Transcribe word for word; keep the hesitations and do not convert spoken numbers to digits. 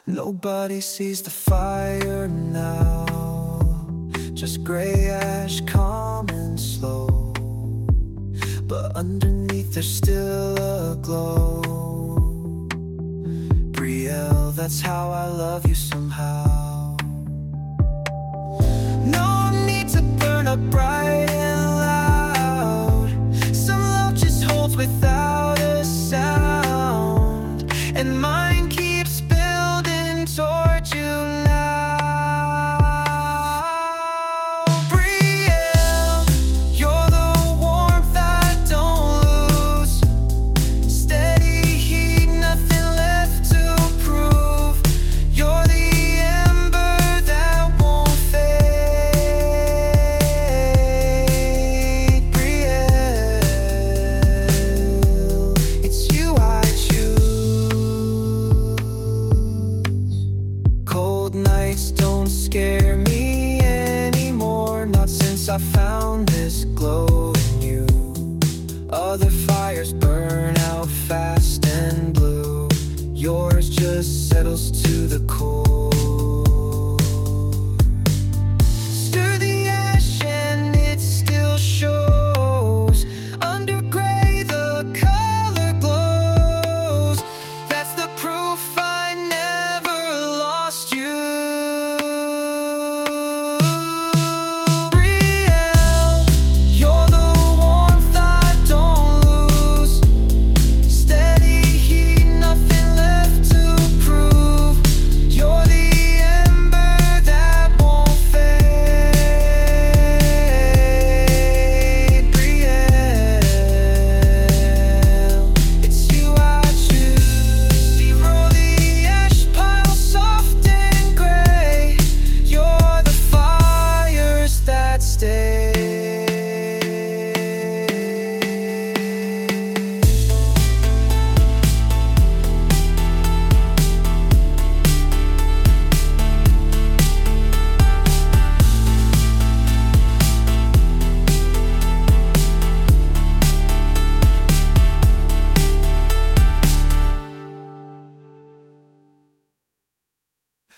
Nobody sees the fire now, just gray ash, calm and slow. But underneath there's still a glow. Brielle, that's how I love you somehow. No need to burn up bright and loud. Some love just holds without a sound, and mine keeps building toward you now. Brielle, you're the warmth I don't lose. Steady heat, nothing left to prove. You're the ember that won't fade. Brielle, it's you I choose. Cold nights don't scare me anymore, not since I found this glow in you. Other fires burn out fast and blue. Yours just settles to the core.